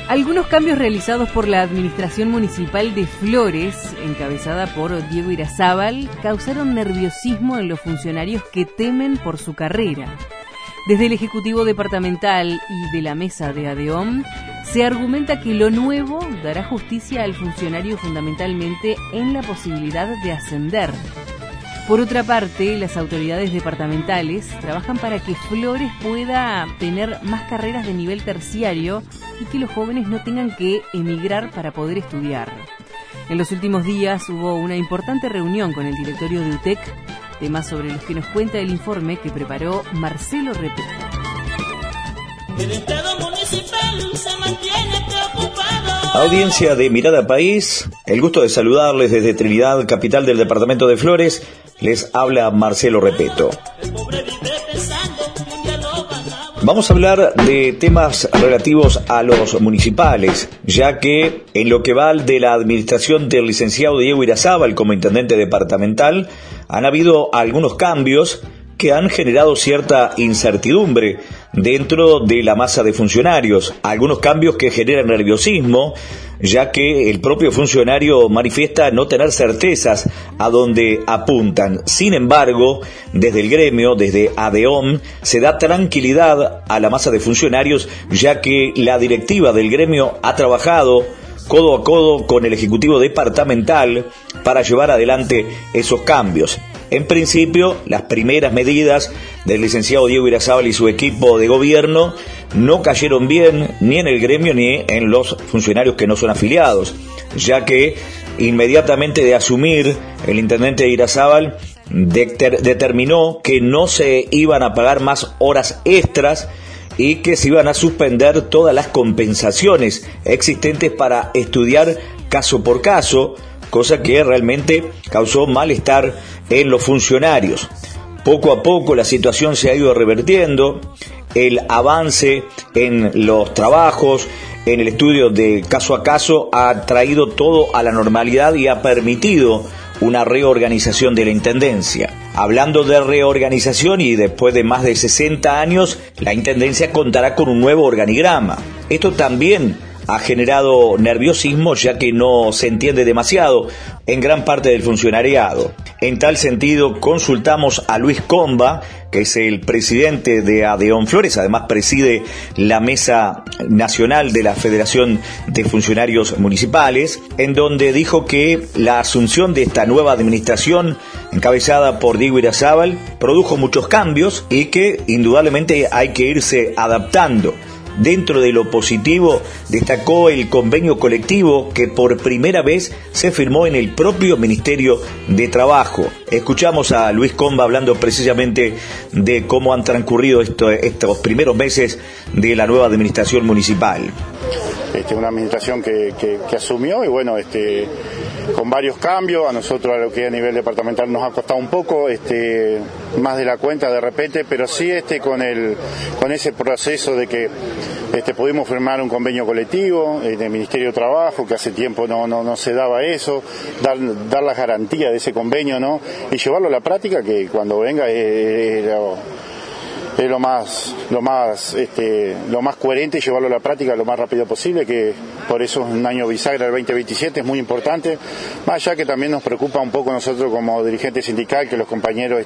Algunos cambios realizados por la Administración Municipal de Flores, encabezada por Diego Irazábal, causaron nerviosismo en los funcionarios que temen por su carrera. Desde el Ejecutivo Departamental y de la Mesa de ADEOM, se argumenta que lo nuevo dará justicia al funcionario fundamentalmente en la posibilidad de ascender. Por otra parte, las autoridades departamentales trabajan para que Flores pueda tener más carreras de nivel terciario y que los jóvenes no tengan que emigrar para poder estudiar. En los últimos días hubo una importante reunión con el directorio de UTEC, temas sobre los que nos cuenta el informe que preparó Marcelo Repeto. El Estado municipal se mantiene preocupado. Audiencia de Mirada País, el gusto de saludarles desde Trinidad, capital del departamento de Flores. Les habla Marcelo Repeto. Vamos a hablar de temas relativos a los municipales, ya que en lo que va de la administración del licenciado Diego Irazábal como intendente departamental, han habido algunos cambios que han generado cierta incertidumbre dentro de la masa de funcionarios. Algunos cambios que generan nerviosismo, ya que el propio funcionario manifiesta no tener certezas a dónde apuntan. Sin embargo, desde el gremio, desde ADEOM, se da tranquilidad a la masa de funcionarios, ya que la directiva del gremio ha trabajado codo a codo con el Ejecutivo Departamental para llevar adelante esos cambios. En principio, las primeras medidas del licenciado Diego Irazábal y su equipo de gobierno no cayeron bien ni en el gremio ni en los funcionarios que no son afiliados, ya que inmediatamente de asumir el intendente Irazábal determinó que no se iban a pagar más horas extras y que se iban a suspender todas las compensaciones existentes para estudiar caso por caso, cosa que realmente causó malestar en los funcionarios. Poco a poco la situación se ha ido revertiendo, el avance en los trabajos, en el estudio de caso a caso ha traído todo a la normalidad y ha permitido una reorganización de la Intendencia. Hablando de reorganización y después de más de 60 años, la Intendencia contará con un nuevo organigrama. Esto también ha generado nerviosismo, ya que no se entiende demasiado en gran parte del funcionariado. En tal sentido, consultamos a Luis Comba, que es el presidente de ADEOM Flores, además preside la Mesa Nacional de la Federación de Funcionarios Municipales, en donde dijo que la asunción de esta nueva administración, encabezada por Diego Irazábal, produjo muchos cambios y que indudablemente hay que irse adaptando. Dentro de lo positivo, destacó el convenio colectivo que por primera vez se firmó en el propio Ministerio de Trabajo. Escuchamos a Luis Comba hablando precisamente de cómo han transcurrido estos primeros meses de la nueva administración municipal. Una administración que asumió y bueno, con varios cambios. A nosotros, a lo que a nivel departamental nos ha costado un poco, más de la cuenta de repente, pero sí con ese proceso de que pudimos firmar un convenio colectivo del Ministerio de Trabajo, que hace tiempo no se daba eso, dar la garantía de ese convenio, ¿no? Y llevarlo a la práctica, que cuando venga es lo más coherente, llevarlo a la práctica lo más rápido posible, que por eso es un año bisagra, el 2027, es muy importante, más allá que también nos preocupa un poco nosotros como dirigente sindical, que los compañeros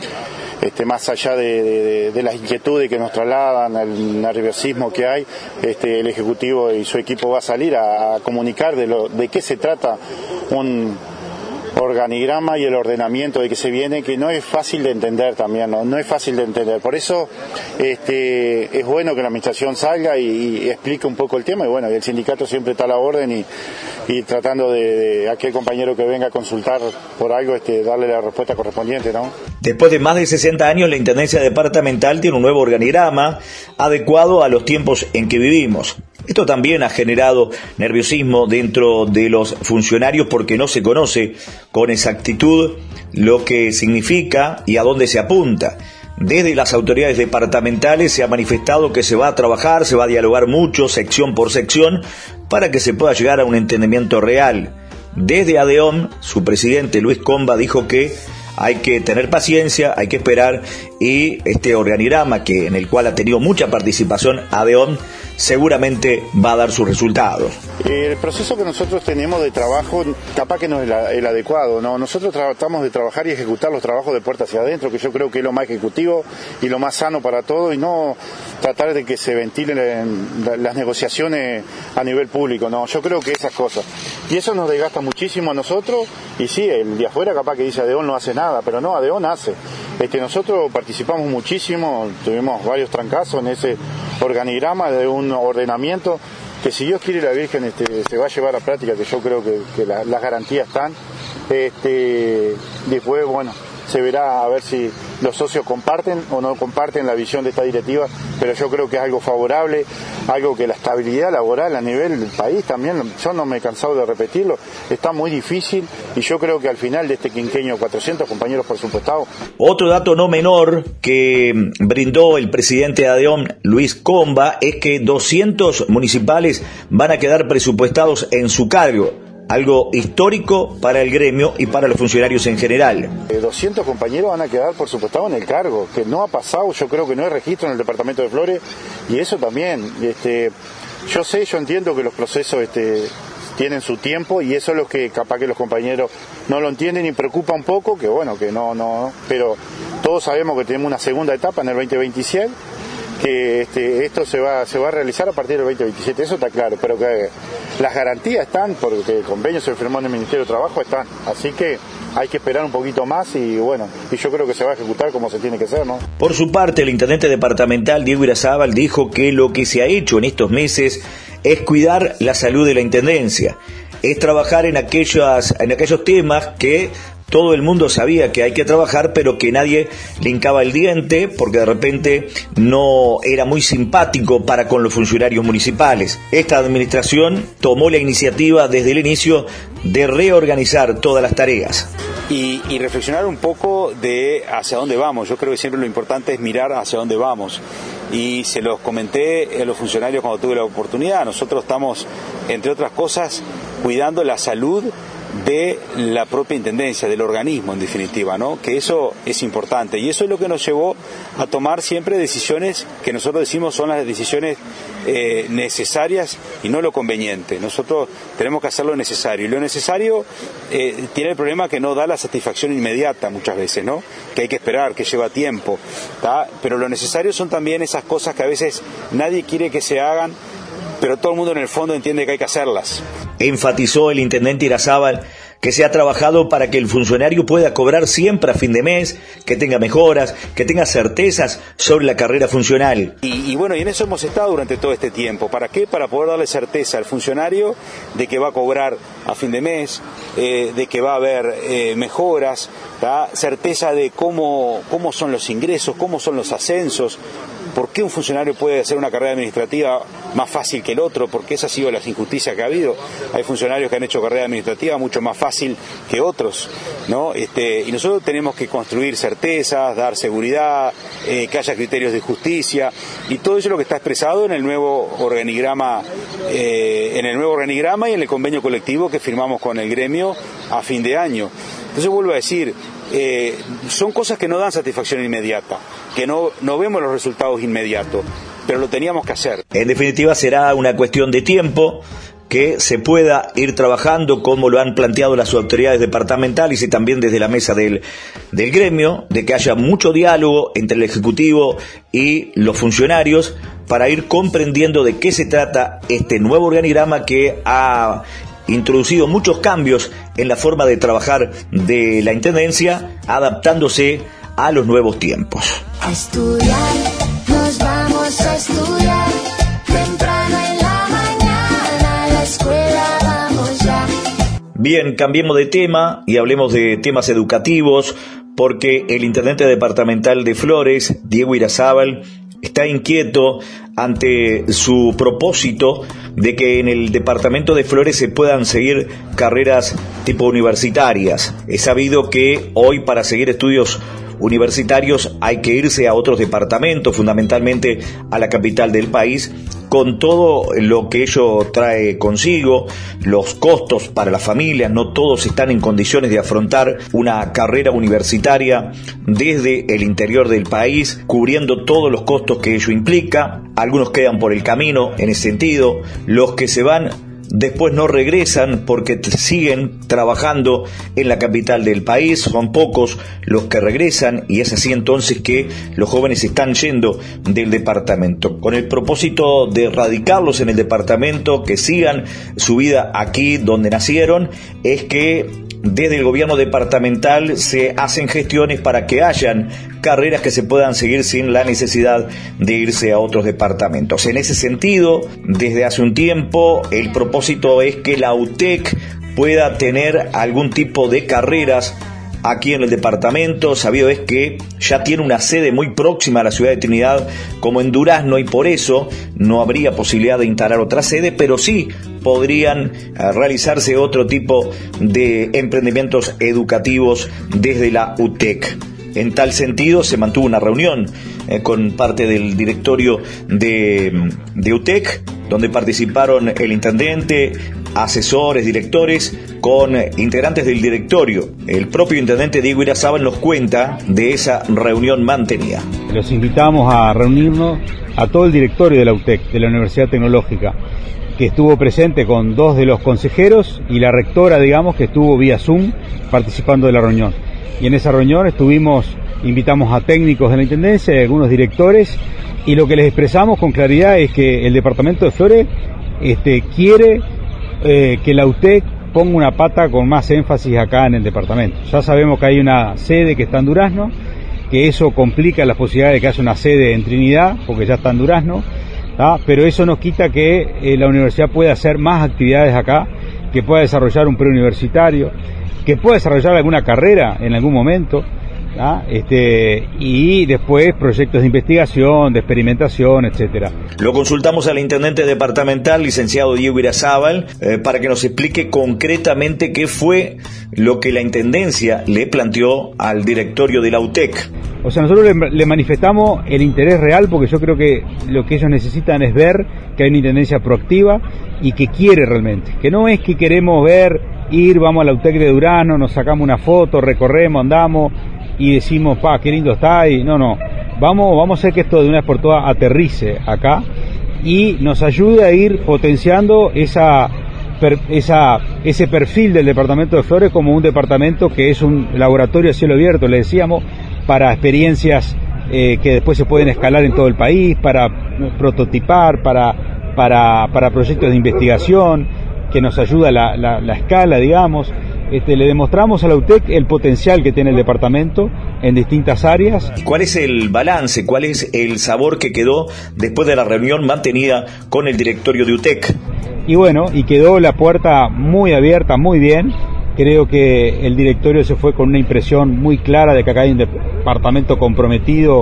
más allá de las inquietudes que nos trasladan, el nerviosismo que hay, el Ejecutivo y su equipo va a salir a comunicar de qué se trata un organigrama y el ordenamiento de que se viene, que no es fácil de entender también, no es fácil de entender. Por eso es bueno que la administración salga y explique un poco el tema, y bueno, y el sindicato siempre está a la orden y tratando de aquel compañero que venga a consultar por algo, darle la respuesta correspondiente, ¿no? Después de más de 60 años, la Intendencia Departamental tiene un nuevo organigrama adecuado a los tiempos en que vivimos. Esto también ha generado nerviosismo dentro de los funcionarios porque no se conoce con exactitud lo que significa y a dónde se apunta. Desde las autoridades departamentales se ha manifestado que se va a trabajar, se va a dialogar mucho, sección por sección, para que se pueda llegar a un entendimiento real. Desde ADEOM, su presidente Luis Comba dijo que hay que tener paciencia, hay que esperar, y este organigrama en el cual ha tenido mucha participación ADEOM seguramente va a dar sus resultados. El proceso que nosotros tenemos de trabajo capaz que no es el adecuado, ¿no? Nosotros tratamos de trabajar y ejecutar los trabajos de puerta hacia adentro, que yo creo que es lo más ejecutivo y lo más sano para todos, y no tratar de que se ventilen las negociaciones a nivel público, no, yo creo que esas cosas. Y eso nos desgasta muchísimo a nosotros, y sí, el de afuera capaz que dice ADEON no hace nada, pero no, ADEON hace. Nosotros participamos muchísimo, tuvimos varios trancazos en ese organigrama de un ordenamiento que, si Dios quiere, la Virgen se va a llevar a práctica, que yo creo que las garantías están. Después, bueno, se verá a ver si los socios comparten o no comparten la visión de esta directiva, pero yo creo que es algo favorable, algo que la estabilidad laboral a nivel del país también, yo no me he cansado de repetirlo, está muy difícil, y yo creo que al final de este quinquenio 400 compañeros presupuestados. Otro dato no menor que brindó el presidente de ADEON, Luis Comba, es que 200 municipales van a quedar presupuestados en su cargo. Algo histórico para el gremio y para los funcionarios en general. 200 compañeros van a quedar por supuesto en el cargo, que no ha pasado, yo creo que no hay registro en el departamento de Flores, y eso también, yo entiendo que los procesos tienen su tiempo, y eso es lo que capaz que los compañeros no lo entienden y preocupa un poco, que bueno, que no, pero todos sabemos que tenemos una segunda etapa en el 2027, que esto se va a realizar a partir del 2027, eso está claro, pero que las garantías están, porque el convenio se firmó en el Ministerio de Trabajo, están, así que hay que esperar un poquito más, y bueno, y yo creo que se va a ejecutar como se tiene que hacer, ¿no? Por su parte, el intendente departamental Diego Irazábal dijo que lo que se ha hecho en estos meses es cuidar la salud de la intendencia, es trabajar en aquellos temas que todo el mundo sabía que hay que trabajar, pero que nadie le hincaba el diente porque de repente no era muy simpático para con los funcionarios municipales. Esta administración tomó la iniciativa desde el inicio de reorganizar todas las tareas. Y reflexionar un poco de hacia dónde vamos. Yo creo que siempre lo importante es mirar hacia dónde vamos. Y se los comenté a los funcionarios cuando tuve la oportunidad. Nosotros estamos, entre otras cosas, cuidando la salud de la propia intendencia, del organismo en definitiva, ¿no? Que eso es importante, y eso es lo que nos llevó a tomar siempre decisiones que nosotros decimos son las decisiones necesarias y no lo conveniente. Nosotros tenemos que hacer lo necesario, y lo necesario tiene el problema que no da la satisfacción inmediata muchas veces, ¿no? Que hay que esperar, que lleva tiempo, ¿tá? Pero lo necesario son también esas cosas que a veces nadie quiere que se hagan, pero todo el mundo en el fondo entiende que hay que hacerlas. Enfatizó el intendente Irazábal que se ha trabajado para que el funcionario pueda cobrar siempre a fin de mes, que tenga mejoras, que tenga certezas sobre la carrera funcional. Y bueno, y en eso hemos estado durante todo este tiempo. ¿Para qué? Para poder darle certeza al funcionario de que va a cobrar a fin de mes, de que va a haber mejoras, ¿tá? Certeza de cómo son los ingresos, cómo son los ascensos. ¿Por qué un funcionario puede hacer una carrera administrativa más fácil que el otro? Porque esa ha sido las injusticias que ha habido. Hay funcionarios que han hecho carrera administrativa mucho más fácil que otros, ¿no? Y nosotros tenemos que construir certezas, dar seguridad, que haya criterios de justicia, y todo eso es lo que está expresado en el nuevo organigrama, y en el convenio colectivo que firmamos con el gremio a fin de año. Entonces vuelvo a decir, son cosas que no dan satisfacción inmediata, que no vemos los resultados inmediatos, pero lo teníamos que hacer. En definitiva, será una cuestión de tiempo que se pueda ir trabajando como lo han planteado las autoridades departamentales y también desde la mesa del gremio, de que haya mucho diálogo entre el Ejecutivo y los funcionarios para ir comprendiendo de qué se trata este nuevo organigrama que ha introducido muchos cambios en la forma de trabajar de la Intendencia, adaptándose a los nuevos tiempos. A estudiar, nos vamos a estudiar, temprano en la mañana, a la escuela vamos ya. Bien, cambiemos de tema y hablemos de temas educativos, porque el intendente departamental de Flores, Diego Irazábal, está inquieto ante su propósito de que en el departamento de Flores se puedan seguir carreras tipo universitarias. Es sabido que hoy, para seguir estudios universitarios hay que irse a otros departamentos, fundamentalmente a la capital del país, con todo lo que ello trae consigo, los costos para las familias. No todos están en condiciones de afrontar una carrera universitaria desde el interior del país, cubriendo todos los costos que ello implica. Algunos quedan por el camino en ese sentido, los que se van después no regresan porque siguen trabajando en la capital del país. Son pocos los que regresan y es así entonces que los jóvenes están yendo del departamento. Con el propósito de radicarlos en el departamento, que sigan su vida aquí donde nacieron, es que desde el gobierno departamental se hacen gestiones para que hayan carreras que se puedan seguir sin la necesidad de irse a otros departamentos. En ese sentido, desde hace un tiempo, el propósito es que la UTEC pueda tener algún tipo de carreras aquí en el departamento. Sabido es que ya tiene una sede muy próxima a la ciudad de Trinidad, como en Durazno, y por eso no habría posibilidad de instalar otra sede, pero sí podrían realizarse otro tipo de emprendimientos educativos desde la UTEC. En tal sentido, se mantuvo una reunión con parte del directorio de UTEC, donde participaron el intendente, asesores, directores, con integrantes del directorio. El propio intendente Diego Irazábal nos cuenta de esa reunión mantenida. Los invitamos a reunirnos a todo el directorio de la UTEC, de la Universidad Tecnológica, que estuvo presente con 2 de los consejeros y la rectora, digamos, que estuvo vía Zoom participando de la reunión. Y en esa reunión invitamos a técnicos de la Intendencia y a algunos directores, y lo que les expresamos con claridad es que el departamento de Flores quiere que la UTEC ponga una pata con más énfasis acá en el departamento. Ya sabemos que hay una sede que está en Durazno, que eso complica la posibilidad de que haya una sede en Trinidad, porque ya está en Durazno, pero eso no quita que la universidad pueda hacer más actividades acá, que pueda desarrollar un preuniversitario, que pueda desarrollar alguna carrera en algún momento, y después proyectos de investigación, de experimentación, etcétera. Lo consultamos al intendente departamental, licenciado Diego Irazábal, para que nos explique concretamente qué fue lo que la intendencia le planteó al directorio de la UTEC. O sea, nosotros le manifestamos el interés real, porque yo creo que lo que ellos necesitan es ver que hay una intendencia proactiva y que quiere realmente, que no es que queremos vamos a la UTEC de Durazno, nos sacamos una foto, recorremos, andamos y decimos, qué lindo está, y no, vamos a hacer que esto de una vez por todas aterrice acá y nos ayude a ir potenciando ese perfil del departamento de Flores como un departamento que es un laboratorio a cielo abierto, le decíamos, para experiencias que después se pueden escalar en todo el país, para prototipar, para proyectos de investigación, que nos ayuda la escala, digamos. Le demostramos a la UTEC el potencial que tiene el departamento en distintas áreas. ¿Cuál es el balance, cuál es el sabor que quedó después de la reunión mantenida con el directorio de UTEC? Y bueno, quedó la puerta muy abierta, muy bien. Creo que el directorio se fue con una impresión muy clara de que acá hay un departamento comprometido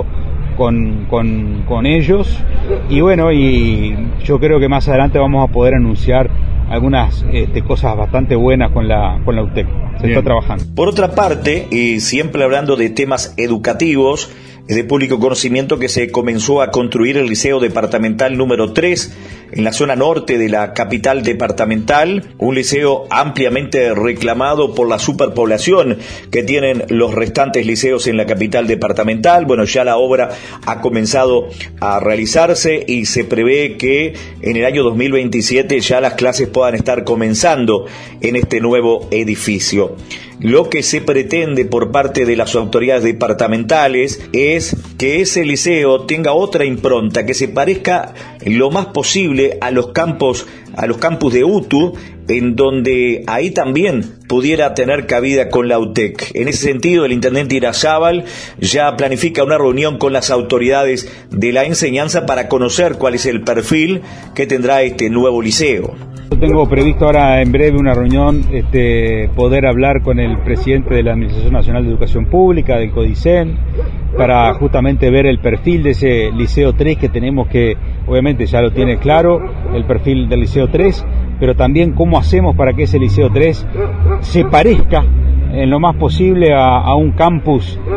con ellos. Y bueno, y yo creo que más adelante vamos a poder anunciar algunas cosas bastante buenas con la UTEC. Se está trabajando. Por otra parte, y siempre hablando de temas educativos, es de público conocimiento que se comenzó a construir el Liceo Departamental número 3 en la zona norte de la capital departamental, un liceo ampliamente reclamado por la superpoblación que tienen los restantes liceos en la capital departamental. Bueno, ya la obra ha comenzado a realizarse y se prevé que en el año 2027 ya las clases puedan estar comenzando en este nuevo edificio. Lo que se pretende por parte de las autoridades departamentales es que ese liceo tenga otra impronta, que se parezca lo más posible a los campus de UTU, en donde ahí también pudiera tener cabida con la UTEC. En ese sentido, el intendente Irazábal ya planifica una reunión con las autoridades de la enseñanza para conocer cuál es el perfil que tendrá este nuevo liceo. Yo tengo previsto ahora en breve una reunión, poder hablar con el presidente de la Administración Nacional de Educación Pública, del CODICEN, para justamente ver el perfil de ese Liceo 3 que tenemos, que obviamente ya lo tiene claro, el perfil del Liceo 3, pero también cómo hacemos para que ese Liceo 3 se parezca en lo más posible a un campus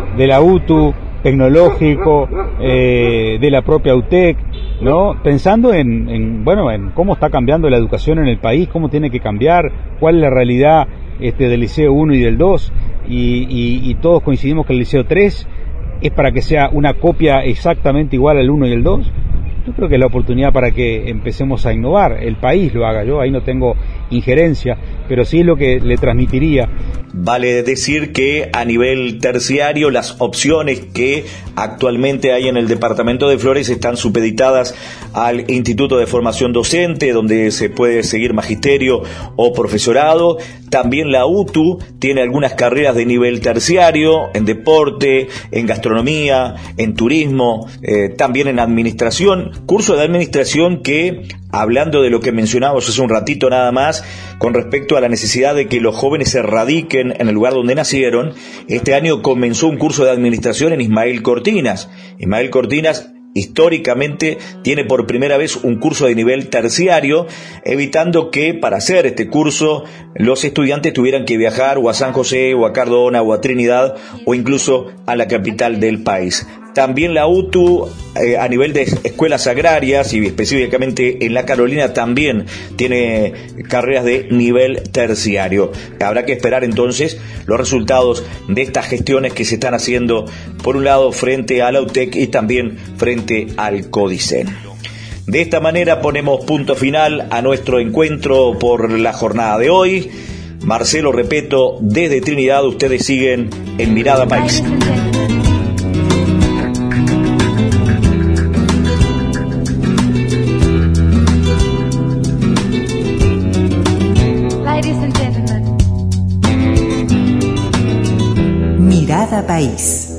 de la UTU, tecnológico, de la propia UTEC, ¿no? Pensando en cómo está cambiando la educación en el país, cómo tiene que cambiar, cuál es la realidad del Liceo 1 y del 2, y todos coincidimos que el Liceo 3 es para que sea una copia exactamente igual al 1 y el 2. Yo creo que es la oportunidad para que empecemos a innovar, el país lo haga, yo ahí no tengo injerencia, pero sí es lo que le transmitiría. Vale decir que a nivel terciario las opciones que actualmente hay en el departamento de Flores están supeditadas al Instituto de Formación Docente, donde se puede seguir magisterio o profesorado. También la UTU tiene algunas carreras de nivel terciario, en deporte, en gastronomía, en turismo, también en administración. Curso de administración que, hablando de lo que mencionábamos hace un ratito nada más, con respecto a la necesidad de que los jóvenes se radiquen en el lugar donde nacieron, este año comenzó un curso de administración en Ismael Cortinas. Ismael Cortinas históricamente tiene por primera vez un curso de nivel terciario, evitando que para hacer este curso los estudiantes tuvieran que viajar o a San José o a Cardona o a Trinidad o incluso a la capital del país. También la UTU a nivel de escuelas agrarias y específicamente en la Carolina también tiene carreras de nivel terciario. Habrá que esperar entonces los resultados de estas gestiones que se están haciendo por un lado frente a la UTEC y también frente al CODICEN. De esta manera ponemos punto final a nuestro encuentro por la jornada de hoy. Marcelo Repeto desde Trinidad, ustedes siguen en Mirada País. Mirada País.